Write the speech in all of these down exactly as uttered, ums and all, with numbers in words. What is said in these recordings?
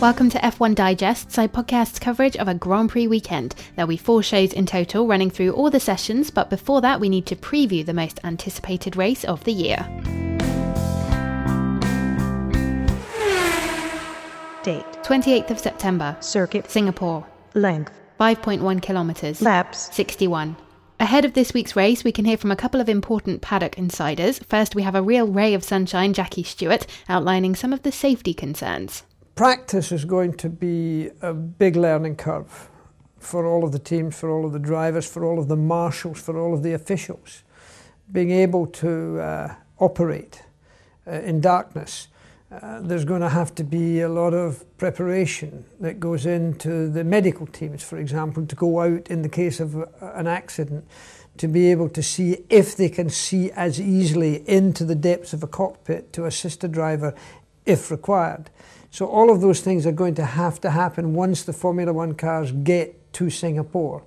Welcome to F one Digest, Sidepodcast's coverage of a Grand Prix weekend. There'll be four shows in total running through all the sessions, but before that we need to preview the most anticipated race of the year. Date twenty-eighth of September. Circuit Singapore. Length five point one kilometres. Laps sixty-one. Ahead of this week's race, we can hear from a couple of important paddock insiders. First, we have a real ray of sunshine, Jackie Stewart, outlining some of the safety concerns. Practice is going to be a big learning curve for all of the teams, for all of the drivers, for all of the marshals, for all of the officials. Being able to uh, operate uh, in darkness, uh, there's going to have to be a lot of preparation that goes into the medical teams, for example, to go out in the case of a, an accident, to be able to see if they can see as easily into the depths of a cockpit to assist a driver if required. So all of those things are going to have to happen once the Formula One cars get to Singapore.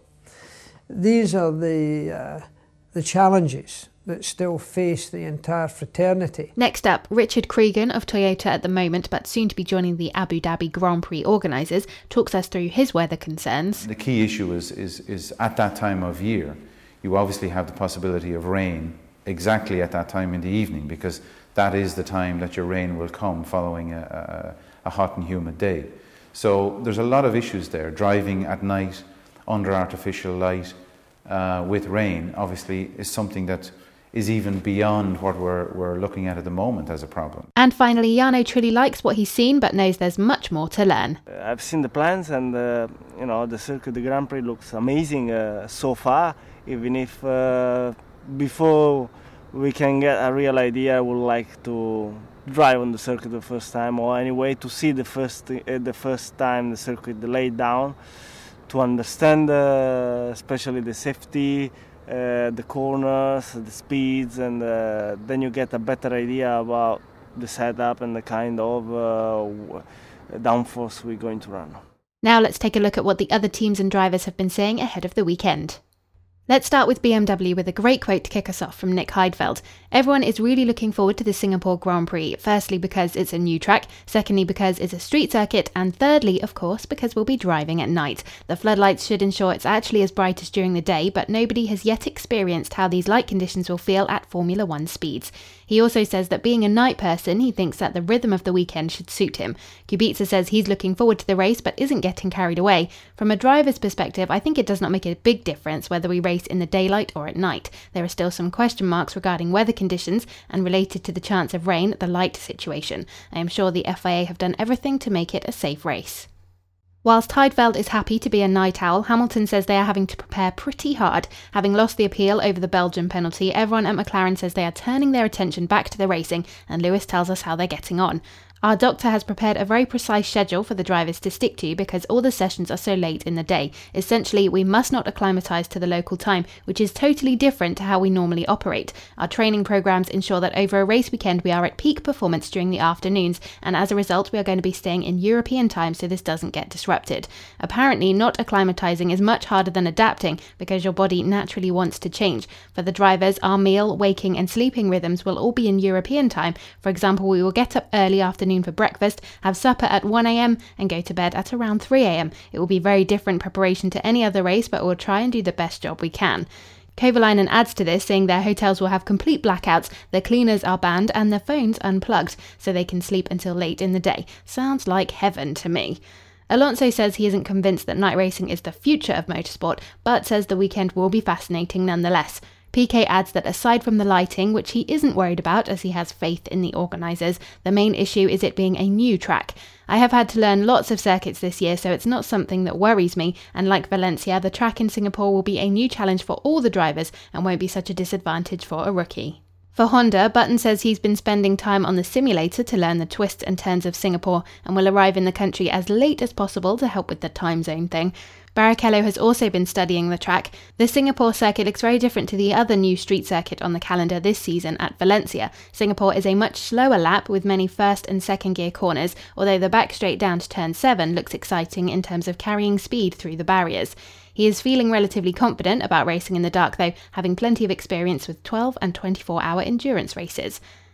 These are the uh, the challenges that still face the entire fraternity. Next up, Richard Cregan of Toyota at the moment, but soon to be joining the Abu Dhabi Grand Prix organisers, talks us through his weather concerns. The key issue is, is, is at that time of year, you obviously have the possibility of rain exactly at that time in the evening, because that is the time that your rain will come following a, a, a hot and humid day. So there's a lot of issues there. Driving at night under artificial light uh, with rain obviously is something that is even beyond what we're, we're looking at at the moment as a problem. And finally, Jarno truly likes what he's seen but knows there's much more to learn. Uh, I've seen the plans and uh, you know the Circuit de Grand Prix looks amazing uh, so far, even if uh, before we can get a real idea, I would like to drive on the circuit the first time, or anyway to see the first uh, the first time the circuit laid down, to understand uh, especially the safety, uh, the corners, the speeds, and uh, then you get a better idea about the setup and the kind of uh, downforce we're going to run. Now let's take a look at what the other teams and drivers have been saying ahead of the weekend. Let's start with B M W with a great quote to kick us off from Nick Heidfeld. Everyone is really looking forward to the Singapore Grand Prix, firstly because it's a new track, secondly because it's a street circuit, and thirdly, of course, because we'll be driving at night. The floodlights should ensure it's actually as bright as during the day, but nobody has yet experienced how these light conditions will feel at Formula One speeds. He also says that being a night person, he thinks that the rhythm of the weekend should suit him. Kubica says he's looking forward to the race but isn't getting carried away. From a driver's perspective, I think it does not make a big difference whether we race in the daylight or at night. There are still some question marks regarding weather conditions and related to the chance of rain, the light situation. I am sure the F I A have done everything to make it a safe race. Whilst Heidfeld is happy to be a night owl, Hamilton says they are having to prepare pretty hard. Having lost the appeal over the Belgian penalty, everyone at McLaren says they are turning their attention back to the racing, and Lewis tells us how they're getting on. Our doctor has prepared a very precise schedule for the drivers to stick to because all the sessions are so late in the day. Essentially, we must not acclimatise to the local time, which is totally different to how we normally operate. Our training programmes ensure that over a race weekend we are at peak performance during the afternoons, and as a result we are going to be staying in European time so this doesn't get disrupted. Apparently, not acclimatising is much harder than adapting because your body naturally wants to change. For the drivers, our meal, waking and sleeping rhythms will all be in European time. For example, we will get up early afternoon for breakfast, have supper at one a.m. and go to bed at around three a.m. It will be very different preparation to any other race, but we'll try and do the best job we can. Kovalainen adds to this, saying their hotels will have complete blackouts, their cleaners are banned and their phones unplugged, so they can sleep until late in the day. Sounds like heaven to me. Alonso says he isn't convinced that night racing is the future of motorsport, but says the weekend will be fascinating nonetheless. Piquet adds that aside from the lighting, which he isn't worried about as he has faith in the organisers, the main issue is it being a new track. I have had to learn lots of circuits this year, so it's not something that worries me, and like Valencia, the track in Singapore will be a new challenge for all the drivers and won't be such a disadvantage for a rookie. For Honda, Button says he's been spending time on the simulator to learn the twists and turns of Singapore and will arrive in the country as late as possible to help with the time zone thing. Barrichello has also been studying the track. The Singapore circuit looks very different to the other new street circuit on the calendar this season at Valencia. Singapore is a much slower lap with many first and second gear corners, although the back straight down to turn seven looks exciting in terms of carrying speed through the barriers. He is feeling relatively confident about racing in the dark though, having plenty of experience with twelve and twenty-four hour endurance races.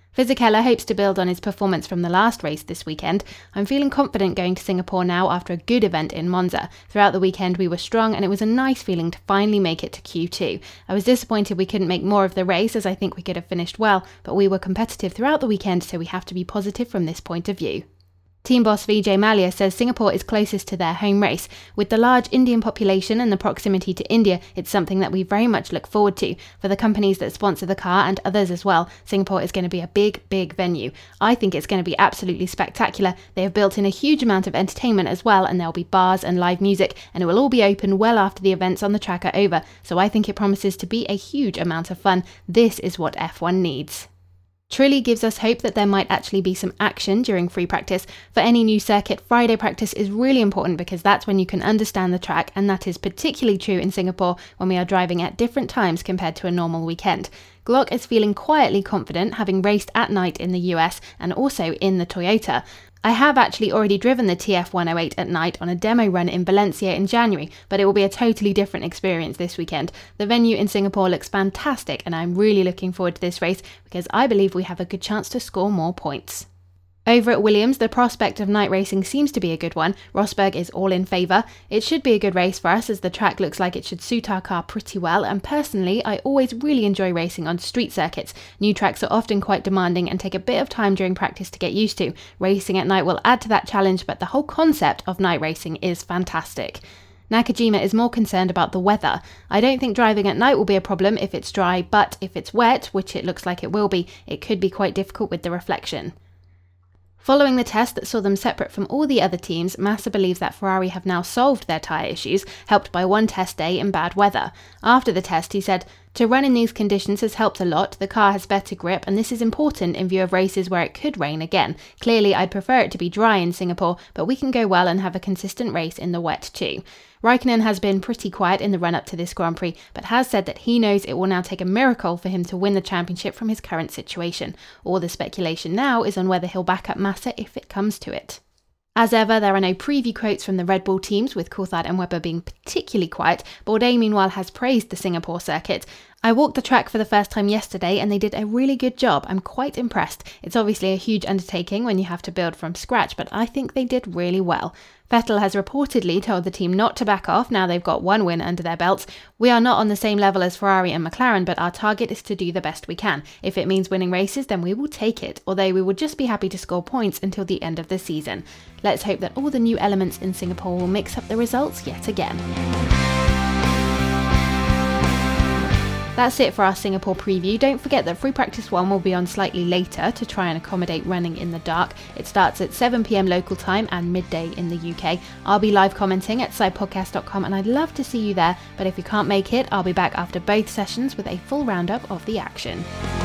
Fisichella hopes to build on his performance from the last race this weekend. I'm feeling confident going to Singapore now after a good event in Monza. Throughout the weekend we were strong and it was a nice feeling to finally make it to Q two. I was disappointed we couldn't make more of the race as I think we could have finished well, but we were competitive throughout the weekend, so we have to be positive from this point of view. Team boss Vijay Mallya says Singapore is closest to their home race. With the large Indian population and the proximity to India, it's something that we very much look forward to. For the companies that sponsor the car and others as well, Singapore is going to be a big, big venue. I think it's going to be absolutely spectacular. They have built in a huge amount of entertainment as well, and there'll be bars and live music, and it will all be open well after the events on the track are over. So I think it promises to be a huge amount of fun. This is what F one needs. Trulli gives us hope that there might actually be some action during free practice. For any new circuit, Friday practice is really important because that's when you can understand the track, and that is particularly true in Singapore when we are driving at different times compared to a normal weekend. Glock is feeling quietly confident, having raced at night in the U S and also in the Toyota. I have actually already driven the T F one oh eight at night on a demo run in Valencia in January, but it will be a totally different experience this weekend. The venue in Singapore looks fantastic and I'm really looking forward to this race because I believe we have a good chance to score more points. Over at Williams, the prospect of night racing seems to be a good one. Rosberg is all in favour. It should be a good race for us as the track looks like it should suit our car pretty well, and personally I always really enjoy racing on street circuits. New tracks are often quite demanding and take a bit of time during practice to get used to. Racing at night will add to that challenge, but the whole concept of night racing is fantastic. Nakajima is more concerned about the weather. I don't think driving at night will be a problem if it's dry, but if it's wet, which it looks like it will be, it could be quite difficult with the reflection. Following the test that saw them separate from all the other teams, Massa believes that Ferrari have now solved their tyre issues, helped by one test day in bad weather. After the test, he said, "To run in these conditions has helped a lot. The car has better grip, and this is important in view of races where it could rain again. Clearly, I'd prefer it to be dry in Singapore, but we can go well and have a consistent race in the wet too." Raikkonen has been pretty quiet in the run-up to this Grand Prix, but has said that he knows it will now take a miracle for him to win the championship from his current situation. All the speculation now is on whether he'll back up Massa if it comes to it. As ever, there are no preview quotes from the Red Bull teams, with Coulthard and Webber being particularly quiet. Bourdais, meanwhile, has praised the Singapore circuit. "I walked the track for the first time yesterday and they did a really good job. I'm quite impressed. It's obviously a huge undertaking when you have to build from scratch, but I think they did really well." Vettel has reportedly told the team not to back off now they've got one win under their belts. "We are not on the same level as Ferrari and McLaren, but our target is to do the best we can. If it means winning races, then we will take it, although we will just be happy to score points until the end of the season." Let's hope that all the new elements in Singapore will mix up the results yet again. That's it for our Singapore preview. Don't forget that Free Practice one will be on slightly later to try and accommodate running in the dark. It starts at seven p m local time and midday in the U K. I'll be live commenting at side podcast dot com and I'd love to see you there, but if you can't make it, I'll be back after both sessions with a full roundup of the action.